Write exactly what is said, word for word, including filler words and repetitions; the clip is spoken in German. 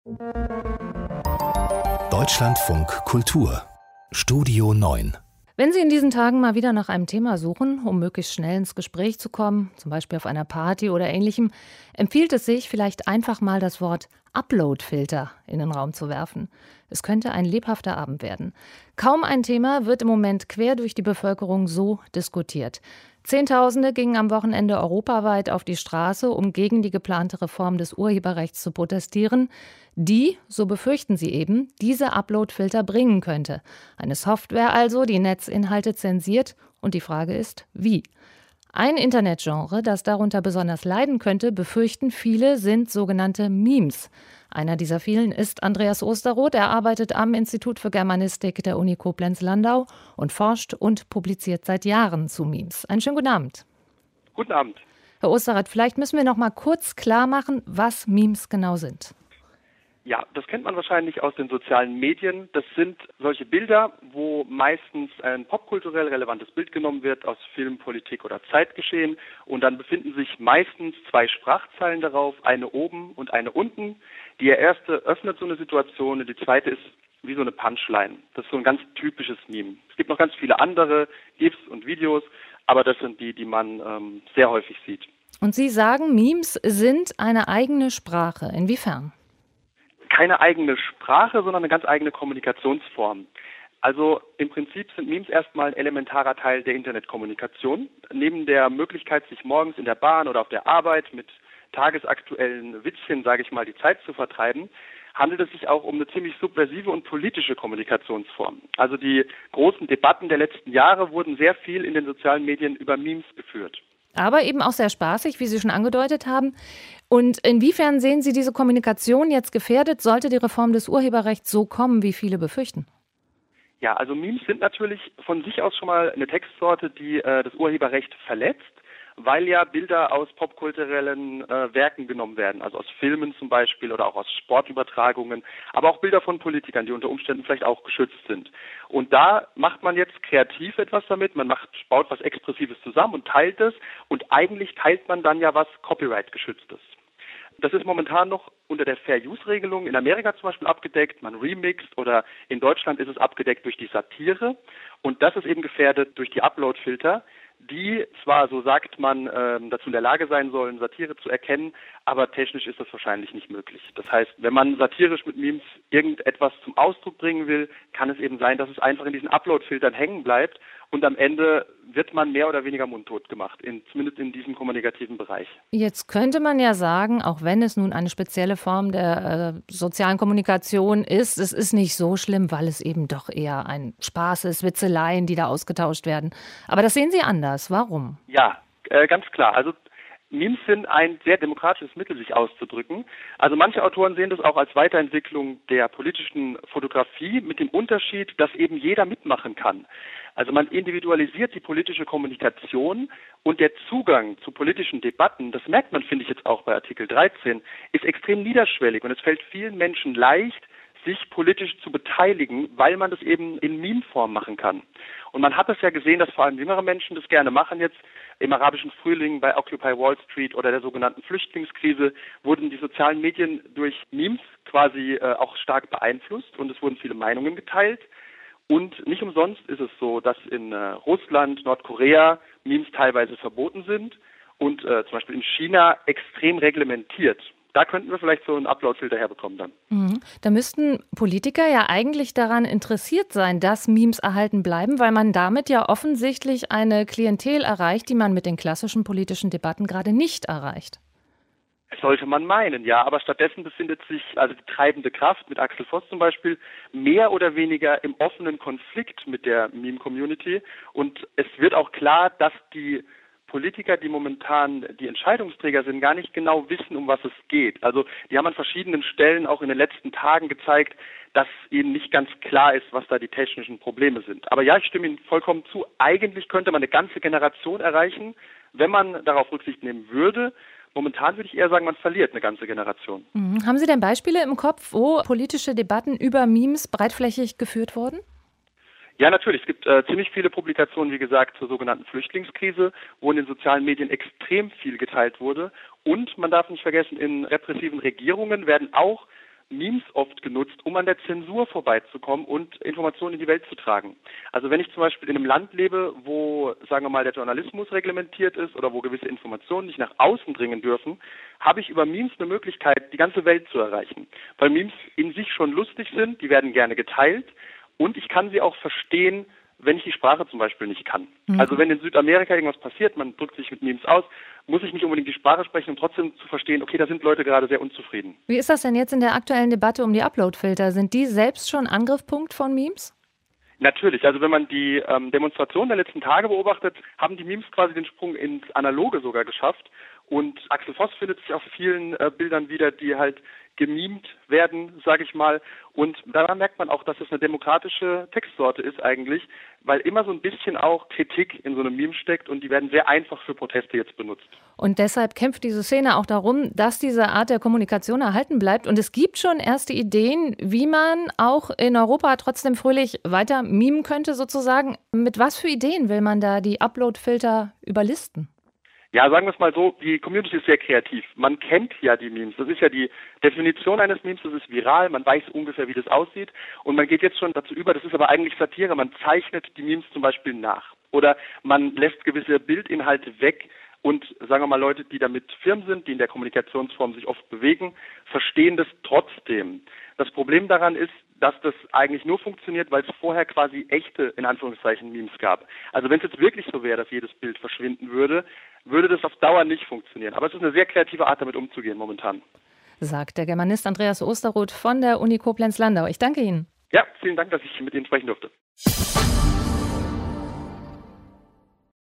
Deutschlandfunk Kultur Studio neun. Wenn Sie in diesen Tagen mal wieder nach einem Thema suchen, um möglichst schnell ins Gespräch zu kommen, zum Beispiel auf einer Party oder Ähnlichem, empfiehlt es sich, vielleicht einfach mal das Wort Upload-Filter in den Raum zu werfen. Es könnte ein lebhafter Abend werden. Kaum ein Thema wird im Moment quer durch die Bevölkerung so diskutiert. Zehntausende gingen am Wochenende europaweit auf die Straße, um gegen die geplante Reform des Urheberrechts zu protestieren, die, so befürchten sie eben, diese Upload-Filter bringen könnte. Eine Software also, die Netzinhalte zensiert, und die Frage ist, wie? Ein Internetgenre, das darunter besonders leiden könnte, befürchten viele, sind sogenannte Memes. Einer dieser vielen ist Andreas Osterroth. Er arbeitet am Institut für Germanistik der Uni Koblenz-Landau und forscht und publiziert seit Jahren zu Memes. Einen schönen guten Abend. Guten Abend. Herr Osterroth, vielleicht müssen wir noch mal kurz klar machen, was Memes genau sind. Ja, das kennt man wahrscheinlich aus den sozialen Medien. Das sind solche Bilder, wo meistens ein popkulturell relevantes Bild genommen wird aus Film, Politik oder Zeitgeschehen. Und dann befinden sich meistens zwei Sprachzeilen darauf, eine oben und eine unten. Die erste öffnet so eine Situation und die zweite ist wie so eine Punchline. Das ist so ein ganz typisches Meme. Es gibt noch ganz viele andere GIFs und Videos, aber das sind die, die man ähm, sehr häufig sieht. Und Sie sagen, Memes sind eine eigene Sprache. Inwiefern? Keine eigene Sprache, sondern eine ganz eigene Kommunikationsform. Also im Prinzip sind Memes erstmal ein elementarer Teil der Internetkommunikation. Neben der Möglichkeit, sich morgens in der Bahn oder auf der Arbeit mit tagesaktuellen Witzchen, sage ich mal, die Zeit zu vertreiben, handelt es sich auch um eine ziemlich subversive und politische Kommunikationsform. Also die großen Debatten der letzten Jahre wurden sehr viel in den sozialen Medien über Memes geführt. Aber eben auch sehr spaßig, wie Sie schon angedeutet haben. Und inwiefern sehen Sie diese Kommunikation jetzt gefährdet, sollte die Reform des Urheberrechts so kommen, wie viele befürchten? Ja, also Memes sind natürlich von sich aus schon mal eine Textsorte, die äh, das Urheberrecht verletzt, weil ja Bilder aus popkulturellen äh, Werken genommen werden, also aus Filmen zum Beispiel oder auch aus Sportübertragungen, aber auch Bilder von Politikern, die unter Umständen vielleicht auch geschützt sind. Und da macht man jetzt kreativ etwas damit, man macht, baut was Expressives zusammen und teilt es, und eigentlich teilt man dann ja was Copyright-geschütztes. Das ist momentan noch unter der Fair-Use-Regelung in Amerika zum Beispiel abgedeckt, man remixt, oder in Deutschland ist es abgedeckt durch die Satire, und das ist eben gefährdet durch die Upload-Filter, die zwar, so sagt man, ähm, dazu in der Lage sein sollen, Satire zu erkennen, aber technisch ist das wahrscheinlich nicht möglich. Das heißt, wenn man satirisch mit Memes irgendetwas zum Ausdruck bringen will, kann es eben sein, dass es einfach in diesen Upload-Filtern hängen bleibt und am Ende wird man mehr oder weniger mundtot gemacht, in, zumindest in diesem kommunikativen Bereich. Jetzt könnte man ja sagen, auch wenn es nun eine spezielle Form der äh, sozialen Kommunikation ist, es ist nicht so schlimm, weil es eben doch eher ein Spaß ist, Witzeleien, die da ausgetauscht werden. Aber das sehen Sie anders. Warum? Ja, äh, ganz klar. Also Memes sind ein sehr demokratisches Mittel, sich auszudrücken. Also manche Autoren sehen das auch als Weiterentwicklung der politischen Fotografie, mit dem Unterschied, dass eben jeder mitmachen kann. Also man individualisiert die politische Kommunikation, und der Zugang zu politischen Debatten, das merkt man, finde ich jetzt auch bei Artikel dreizehn, ist extrem niederschwellig, und es fällt vielen Menschen leicht, sich politisch zu beteiligen, weil man das eben in Meme-Form machen kann. Und man hat es ja gesehen, dass vor allem jüngere Menschen das gerne machen. Jetzt im arabischen Frühling, bei Occupy Wall Street oder der sogenannten Flüchtlingskrise wurden die sozialen Medien durch Memes quasi äh, auch stark beeinflusst, und es wurden viele Meinungen geteilt. Und nicht umsonst ist es so, dass in äh, Russland, Nordkorea Memes teilweise verboten sind und äh, zum Beispiel in China extrem reglementiert. Da könnten wir vielleicht so einen Upload-Filter herbekommen dann. Mhm. Da müssten Politiker ja eigentlich daran interessiert sein, dass Memes erhalten bleiben, weil man damit ja offensichtlich eine Klientel erreicht, die man mit den klassischen politischen Debatten gerade nicht erreicht. Sollte man meinen, ja, aber stattdessen befindet sich also die treibende Kraft mit Axel Voss zum Beispiel mehr oder weniger im offenen Konflikt mit der Meme-Community, und es wird auch klar, dass die Politiker, die momentan die Entscheidungsträger sind, gar nicht genau wissen, um was es geht. Also die haben an verschiedenen Stellen auch in den letzten Tagen gezeigt, dass ihnen nicht ganz klar ist, was da die technischen Probleme sind. Aber ja, ich stimme Ihnen vollkommen zu. Eigentlich könnte man eine ganze Generation erreichen, wenn man darauf Rücksicht nehmen würde. Momentan würde ich eher sagen, man verliert eine ganze Generation. Mhm. Haben Sie denn Beispiele im Kopf, wo politische Debatten über Memes breitflächig geführt wurden? Ja, natürlich. Es gibt äh, ziemlich viele Publikationen, wie gesagt, zur sogenannten Flüchtlingskrise, wo in den sozialen Medien extrem viel geteilt wurde. Und man darf nicht vergessen, in repressiven Regierungen werden auch Memes oft genutzt, um an der Zensur vorbeizukommen und Informationen in die Welt zu tragen. Also wenn ich zum Beispiel in einem Land lebe, wo, sagen wir mal, der Journalismus reglementiert ist oder wo gewisse Informationen nicht nach außen dringen dürfen, habe ich über Memes eine Möglichkeit, die ganze Welt zu erreichen. Weil Memes in sich schon lustig sind, die werden gerne geteilt und ich kann sie auch verstehen, wenn ich die Sprache zum Beispiel nicht kann. Mhm. Also wenn in Südamerika irgendwas passiert, man drückt sich mit Memes aus, muss ich nicht unbedingt die Sprache sprechen, um trotzdem zu verstehen, okay, da sind Leute gerade sehr unzufrieden. Wie ist das denn jetzt in der aktuellen Debatte um die Uploadfilter? Sind die selbst schon Angriffspunkt von Memes? Natürlich, also wenn man die ähm, Demonstrationen der letzten Tage beobachtet, haben die Memes quasi den Sprung ins Analoge sogar geschafft. Und Axel Voss findet sich auf vielen äh, Bildern wieder, die halt gemimt werden, sage ich mal. Und daran merkt man auch, dass es eine demokratische Textsorte ist eigentlich, weil immer so ein bisschen auch Kritik in so einem Meme steckt und die werden sehr einfach für Proteste jetzt benutzt. Und deshalb kämpft diese Szene auch darum, dass diese Art der Kommunikation erhalten bleibt. Und es gibt schon erste Ideen, wie man auch in Europa trotzdem fröhlich weiter memen könnte sozusagen. Mit was für Ideen will man da die Uploadfilter überlisten? Ja, sagen wir es mal so, die Community ist sehr kreativ. Man kennt ja die Memes. Das ist ja die Definition eines Memes, das ist viral, man weiß ungefähr, wie das aussieht. Und man geht jetzt schon dazu über, das ist aber eigentlich Satire, man zeichnet die Memes zum Beispiel nach. Oder man lässt gewisse Bildinhalte weg und, sagen wir mal, Leute, die damit firm sind, die in der Kommunikationsform sich oft bewegen, verstehen das trotzdem. Das Problem daran ist, dass das eigentlich nur funktioniert, weil es vorher quasi echte, in Anführungszeichen, Memes gab. Also wenn es jetzt wirklich so wäre, dass jedes Bild verschwinden würde, würde das auf Dauer nicht funktionieren. Aber es ist eine sehr kreative Art, damit umzugehen momentan. Sagt der Germanist Andreas Osterroth von der Uni Koblenz-Landau. Ich danke Ihnen. Ja, vielen Dank, dass ich mit Ihnen sprechen durfte.